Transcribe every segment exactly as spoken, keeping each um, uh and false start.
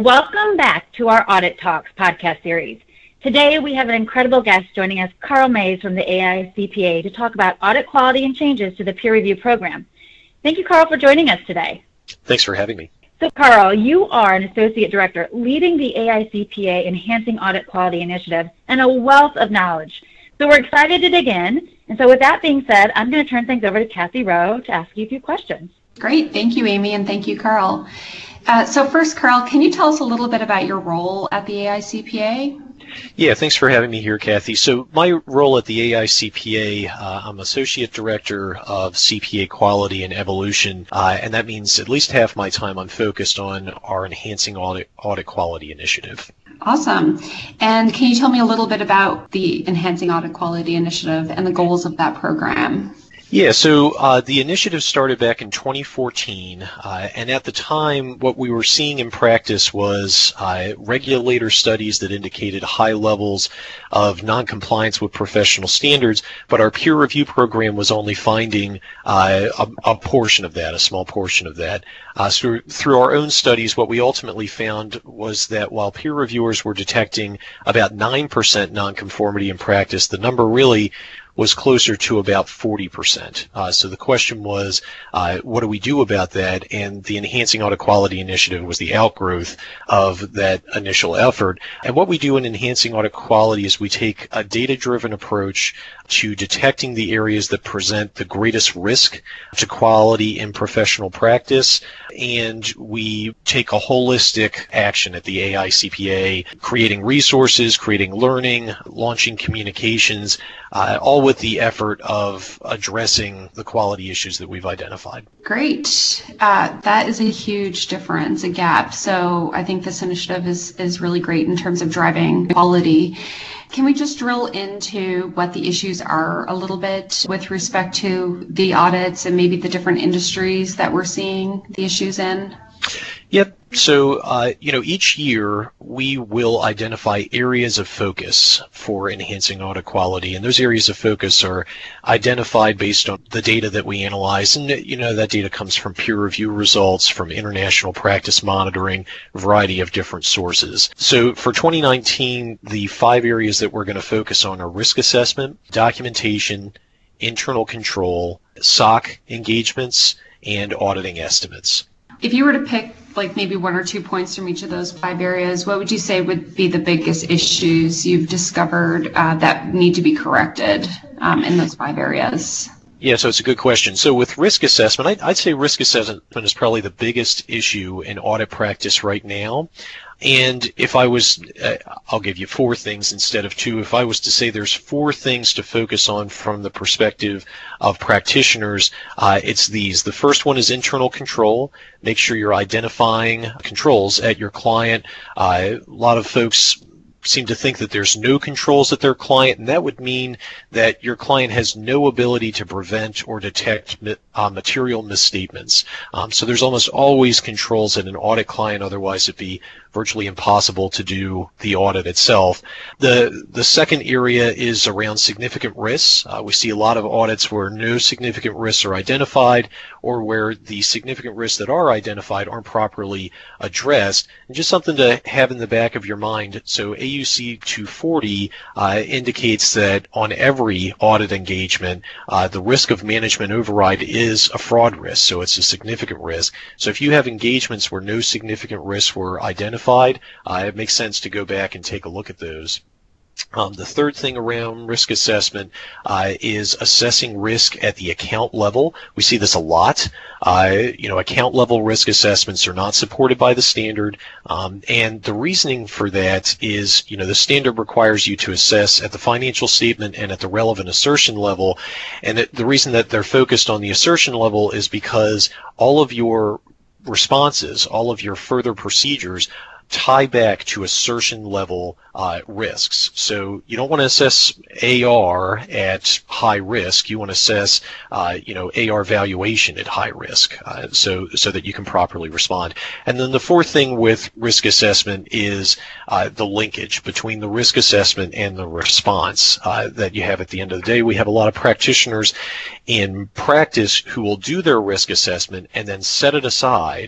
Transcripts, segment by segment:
Well, welcome back to our Audit Talks podcast series. Today we have an incredible guest joining us, Carl Mays from the A I C P A, to talk about audit quality and changes to the peer review program. Thank you, Carl, for joining us today. Thanks for having me. So, Carl, you are an Associate Director leading the A I C P A Enhancing Audit Quality Initiative and a wealth of knowledge. So we're excited to dig in. And so with that being said, I'm going to turn things over to Kathy Rowe to ask you a few questions. Great. Thank you, Amy, and thank you, Carl. Uh, so first, Carl, can you tell us a little bit about your role at the A I C P A? Yeah, thanks for having me here, Kathy. So my role at the A I C P A, uh, I'm Associate Director of C P A Quality and Evolution, uh, and that means at least half my time I'm focused on our Enhancing Audit, Audit Quality Initiative. Awesome. And can you tell me a little bit about the Enhancing Audit Quality Initiative and the goals of that program? Yeah, so uh, the initiative started back in twenty fourteen, uh, and at the time what we were seeing in practice was uh, regulator studies that indicated high levels of noncompliance with professional standards, but our peer review program was only finding uh, a, a portion of that, a small portion of that. Uh, so through our own studies, what we ultimately found was that while peer reviewers were detecting about nine percent nonconformity in practice, the number really was closer to about forty percent. Uh, so the question was, uh, what do we do about that? And the Enhancing Audit Quality Initiative was the outgrowth of that initial effort. And what we do in Enhancing Audit Quality is we take a data-driven approach to detecting the areas that present the greatest risk to quality in professional practice, and we take a holistic action at the A I C P A, creating resources, creating learning, launching communications, uh, all with the effort of addressing the quality issues that we've identified. Great. Uh, that is a huge difference, a gap. So I think this initiative is, is really great in terms of driving quality. Can we just drill into what the issues are a little bit with respect to the audits and maybe the different industries that we're seeing the issues in? Yep. So, uh, you know, each year we will identify areas of focus for enhancing audit quality, and those areas of focus are identified based on the data that we analyze, and, you know, that data comes from peer review results, from international practice monitoring, a variety of different sources. So for twenty nineteen, the five areas that we're going to focus on are risk assessment, documentation, internal control, S O C engagements, and auditing estimates. If you were to pick like maybe one or two points from each of those five areas, what would you say would be the biggest issues you've discovered uh, that need to be corrected um, in those five areas? Yeah, so it's a good question. So with risk assessment, I'd, I'd say risk assessment is probably the biggest issue in audit practice right now. And if I was, uh, I'll give you four things instead of two. If I was to say there's four things to focus on from the perspective of practitioners, uh, it's these. The first one is internal control. Make sure you're identifying controls at your client. Uh, a lot of folks seem to think that there's no controls at their client, and that would mean that your client has no ability to prevent or detect uh, material misstatements. Um, so there's almost always controls at an audit client, otherwise it'd be virtually impossible to do the audit itself. The the second area is around significant risks. Uh, we see a lot of audits where no significant risks are identified, or where the significant risks that are identified aren't properly addressed. And just something to have in the back of your mind. So A U C two forty uh, indicates that on every audit engagement, uh, the risk of management override is a fraud risk, so it's a significant risk. So if you have engagements where no significant risks were identified, Uh, it makes sense to go back and take a look at those. Um, the third thing around risk assessment uh, is assessing risk at the account level. We see this a lot. Uh, you know, account level risk assessments are not supported by the standard, um, and the reasoning for that is, you know, the standard requires you to assess at the financial statement and at the relevant assertion level, and it, the reason that they're focused on the assertion level is because all of your responses, all of your further procedures tie back to assertion level uh, risks. So you don't want to assess A R at high risk. You want to assess, uh, you know, A R valuation at high risk, uh, so so that you can properly respond. And then the fourth thing with risk assessment is uh, the linkage between the risk assessment and the response uh, that you have at the end of the day. We have a lot of practitioners in practice who will do their risk assessment and then set it aside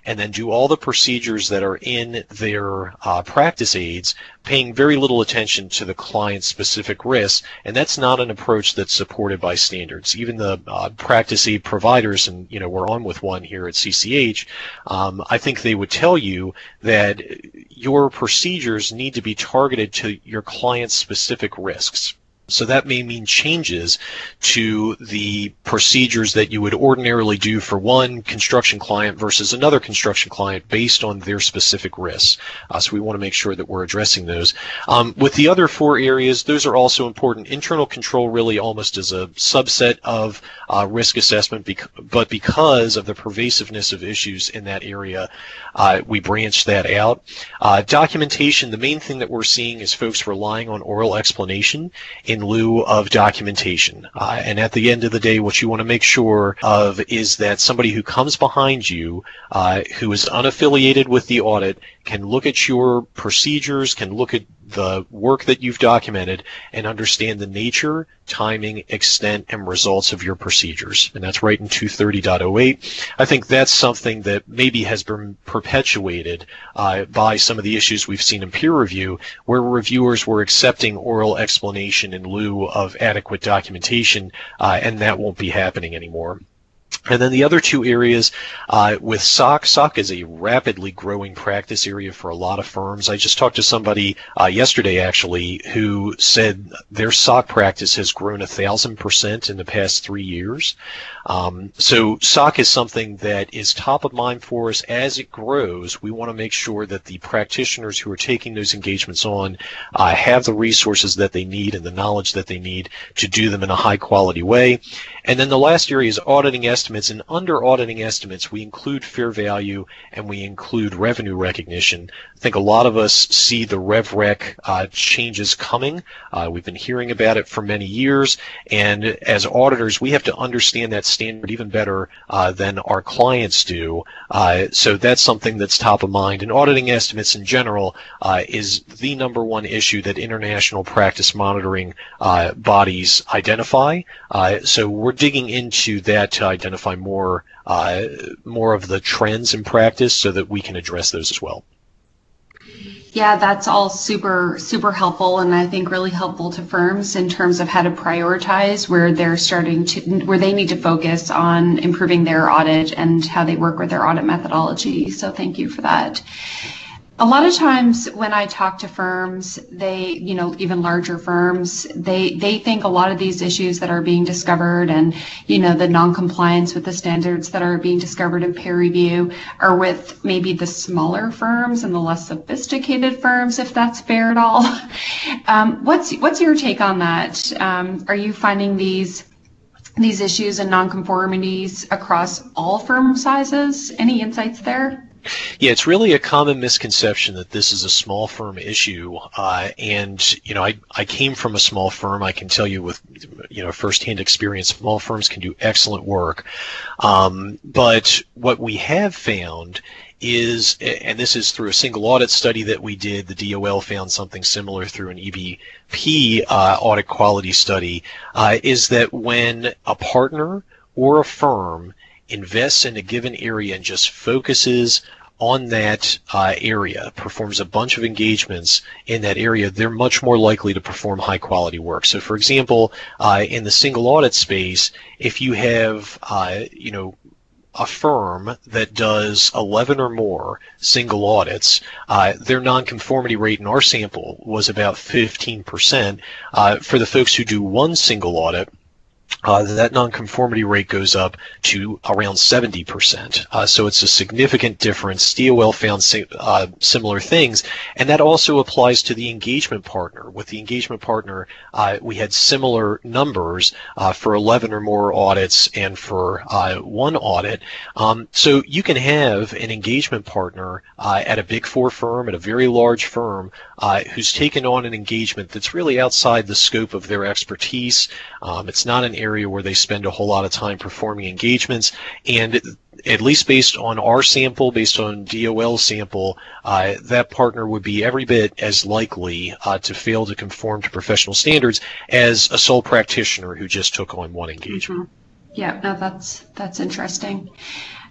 and then do all the procedures that are in their uh, practice aids, paying very little attention to the client's specific risks, and that's not an approach that's supported by standards. Even the uh, practice aid providers, and you know we're on with one here at C C H, um, I think they would tell you that your procedures need to be targeted to your client's specific risks. So that may mean changes to the procedures that you would ordinarily do for one construction client versus another construction client based on their specific risks. Uh, so we want to make sure that we're addressing those. Um, with the other four areas, those are also important. Internal control really almost is a subset of uh, risk assessment, bec- but because of the pervasiveness of issues in that area, uh, we branch that out. Uh, documentation, the main thing that we're seeing is folks relying on oral explanation in lieu of documentation. Uh, and at the end of the day, what you want to make sure of is that somebody who comes behind you, uh, who is unaffiliated with the audit, can look at your procedures, can look at the work that you've documented, and understand the nature, timing, extent, and results of your procedures. And that's right in two thirty point oh eight. I think that's something that maybe has been perpetuated uh, by some of the issues we've seen in peer review, where reviewers were accepting oral explanation in lieu of adequate documentation, uh, and that won't be happening anymore. And then the other two areas, uh, with S O C, S O C is a rapidly growing practice area for a lot of firms. I just talked to somebody uh, yesterday, actually, who said their S O C practice has grown a thousand percent in the past three years. Um, so S O C is something that is top of mind for us. As it grows, we want to make sure that the practitioners who are taking those engagements on uh, have the resources that they need and the knowledge that they need to do them in a high quality way. And then the last area is auditing estimates, and under auditing estimates, we include fair value and we include revenue recognition. I think a lot of us see the RevRec uh, changes coming. Uh, we've been hearing about it for many years, and as auditors, we have to understand that standard even better uh, than our clients do. Uh, so that's something that's top of mind. And auditing estimates in general uh, is the number one issue that international practice monitoring uh, bodies identify. Uh, so we're digging into that to identify more uh, more of the trends in practice so that we can address those as well. Yeah, that's all super, super helpful, and I think really helpful to firms in terms of how to prioritize where they're starting to, where they need to focus on improving their audit and how they work with their audit methodology. So thank you for that. A lot of times when I talk to firms, they, you know, even larger firms, they, they think a lot of these issues that are being discovered and, you know, the non-compliance with the standards that are being discovered in peer review are with maybe the smaller firms and the less sophisticated firms, if that's fair at all. Um, what's, what's your take on that? Um, are you finding these these issues and non-conformities across all firm sizes? Any insights there? Yeah, it's really a common misconception that this is a small firm issue. Uh, and, you know, I, I came from a small firm. I can tell you with, you know, firsthand experience, small firms can do excellent work. Um, but what we have found is, and this is through a single audit study that we did, the D O L found something similar through an E B P uh, audit quality study, uh, is that when a partner or a firm invests in a given area and just focuses on that uh, area, performs a bunch of engagements in that area, they're much more likely to perform high quality work. So for example, uh, in the single audit space, if you have, uh, you know, a firm that does eleven or more single audits, uh, their nonconformity rate in our sample was about fifteen percent. Uh, for the folks who do one single audit, Uh, that nonconformity rate goes up to around seventy percent. Uh, so it's a significant difference. D O L found si- uh, similar things, and that also applies to the engagement partner. With the engagement partner, uh, we had similar numbers uh, for eleven or more audits and for uh, one audit. Um, so you can have an engagement partner uh, at a big four firm, at a very large firm, uh, who's taken on an engagement that's really outside the scope of their expertise. Um, it's not an area where they spend a whole lot of time performing engagements, and at least based on our sample, based on D O L sample, uh, that partner would be every bit as likely uh, to fail to conform to professional standards as a sole practitioner who just took on one engagement. Mm-hmm. Yeah, no, that's that's interesting.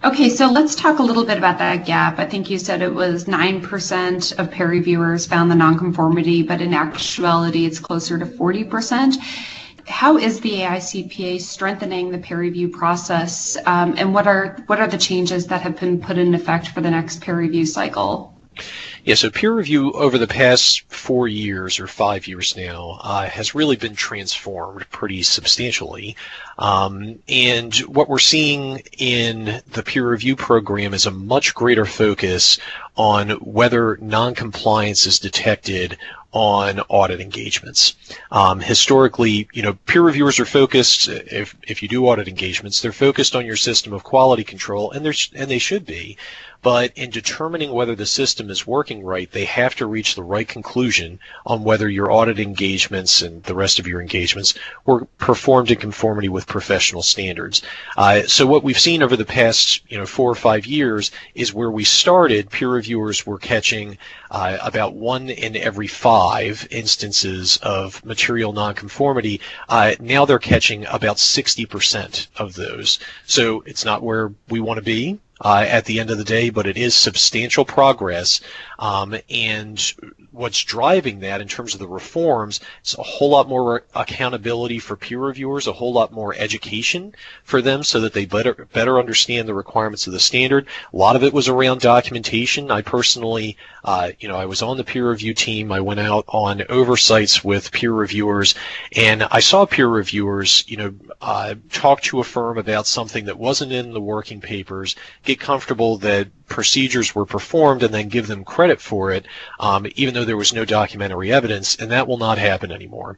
Okay, so let's talk a little bit about that gap. I think you said it was nine percent of peer reviewers found the nonconformity, but in actuality, it's closer to forty percent. How is the A I C P A strengthening the peer review process, um, and what are what are the changes that have been put in effect for the next peer review cycle? Yeah, so peer review over the past four years or five years now uh, has really been transformed pretty substantially. Um, and what we're seeing in the peer review program is a much greater focus on whether noncompliance is detected on audit engagements. Um, historically, you know, peer reviewers are focused, if if you do audit engagements, they're focused on your system of quality control, and, and they should be. But in determining whether the system is working right, they have to reach the right conclusion on whether your audit engagements and the rest of your engagements were performed in conformity with professional standards. Uh, so what we've seen over the past, you know, four or five years is where we started, peer reviewers were catching uh, about one in every five instances of material nonconformity. Uh, now they're catching about sixty percent of those. So it's not where we want to be Uh, at the end of the day, but it is substantial progress, um, and what's driving that in terms of the reforms is a whole lot more accountability for peer reviewers, a whole lot more education for them so that they better better understand the requirements of the standard. A lot of it was around documentation. I personally, uh, you know, I was on the peer review team. I went out on oversights with peer reviewers, and I saw peer reviewers, you know, uh, talk to a firm about something that wasn't in the working papers, get comfortable that procedures were performed, and then give them credit for it, um, even though there was no documentary evidence, and that will not happen anymore.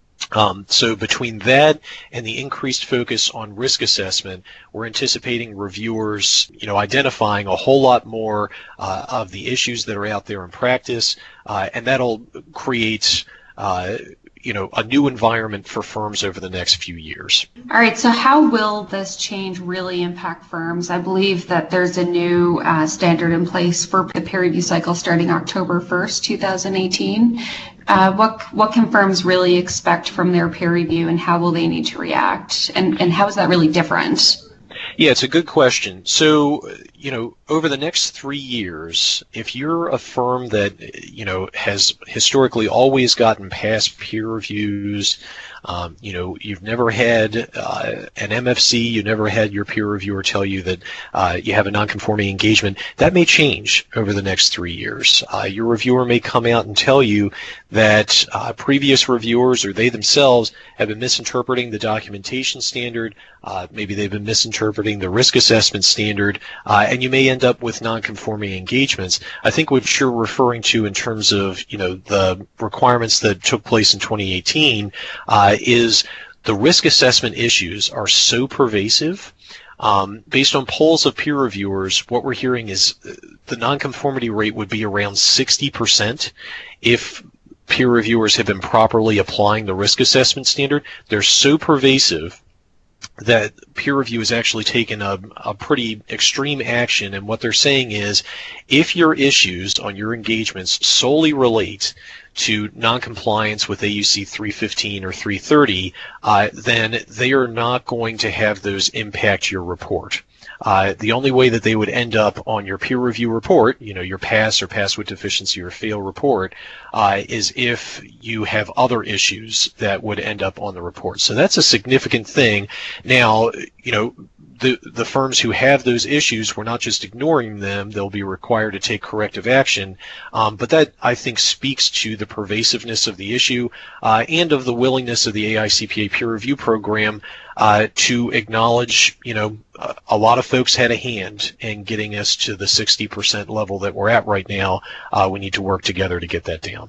Um, so between that and the increased focus on risk assessment, we're anticipating reviewers, you know, identifying a whole lot more uh, of the issues that are out there in practice, uh, and that'll create uh, you know, a new environment for firms over the next few years. All right, so how will this change really impact firms? I believe that there's a new uh, standard in place for the peer review cycle starting October first, two thousand eighteen. Uh, what what can firms really expect from their peer review, and how will they need to react? And, and how is that really different? Yeah, it's a good question. So, you know, over the next three years, if you're a firm that, you know, has historically always gotten past peer reviews, um, you know, you've never had uh, an M F C, you never had your peer reviewer tell you that uh, you have a non-conforming engagement, that may change over the next three years. Uh, your reviewer may come out and tell you that uh, previous reviewers or they themselves have been misinterpreting the documentation standard, uh, maybe they've been misinterpreting the risk assessment standard, uh, and you may end up with non-conforming engagements. I think what you're referring to in terms of, you know, the requirements that took place in twenty eighteen uh, is the risk assessment issues are so pervasive. Um, based on polls of peer reviewers, what we're hearing is the nonconformity rate would be around sixty percent if peer reviewers have been properly applying the risk assessment standard. They're so pervasive that peer review has actually taken a, a pretty extreme action, and what they're saying is if your issues on your engagements solely relate to noncompliance with A U C three fifteen or three thirty, uh, then they are not going to have those impact your report. Uh, the only way that they would end up on your peer review report, you know, your pass or pass with deficiency or fail report, uh, is if you have other issues that would end up on the report. So that's a significant thing. Now, you know, the the firms who have those issues, we're not just ignoring them, they'll be required to take corrective action. Um, but that, I think, speaks to the pervasiveness of the issue uh, and of the willingness of the A I C P A peer review program uh, to acknowledge, you know, a, a lot of folks had a hand in getting us to the sixty percent level that we're at right now. Uh, we need to work together to get that down.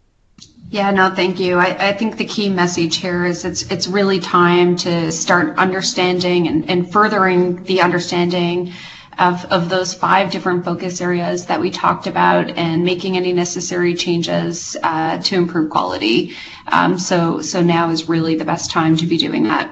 Yeah, no, thank you. I, I think the key message here is it's it's really time to start understanding and, and furthering the understanding of, of those five different focus areas that we talked about and making any necessary changes uh, to improve quality. Um, so, so now is really the best time to be doing that.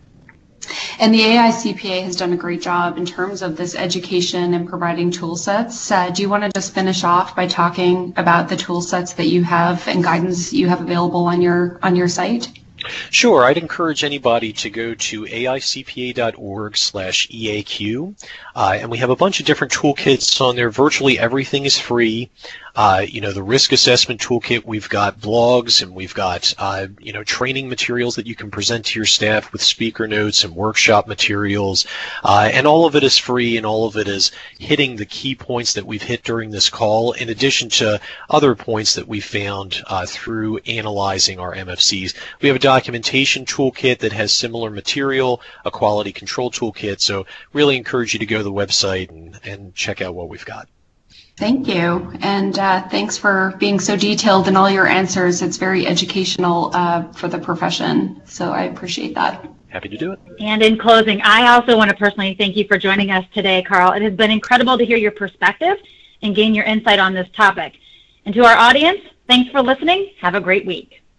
And the A I C P A has done a great job in terms of this education and providing tool sets. Uh, do you want to just finish off by talking about the tool sets that you have and guidance you have available on your on your site? Sure. I'd encourage anybody to go to aicpa.org slash EAQ, uh, and we have a bunch of different toolkits on there. Virtually everything is free. Uh, you know, the risk assessment toolkit, we've got blogs and we've got, uh, you know, training materials that you can present to your staff with speaker notes and workshop materials. Uh, and all of it is free, and all of it is hitting the key points that we've hit during this call, in addition to other points that we found uh, through analyzing our M F Cs. We have a documentation toolkit that has similar material, a quality control toolkit. So really encourage you to go to the website and, and check out what we've got. Thank you, and uh, thanks for being so detailed in all your answers. It's very educational uh, for the profession, so I appreciate that. Happy to do it. And in closing, I also want to personally thank you for joining us today, Carl. It has been incredible to hear your perspective and gain your insight on this topic. And to our audience, thanks for listening. Have a great week.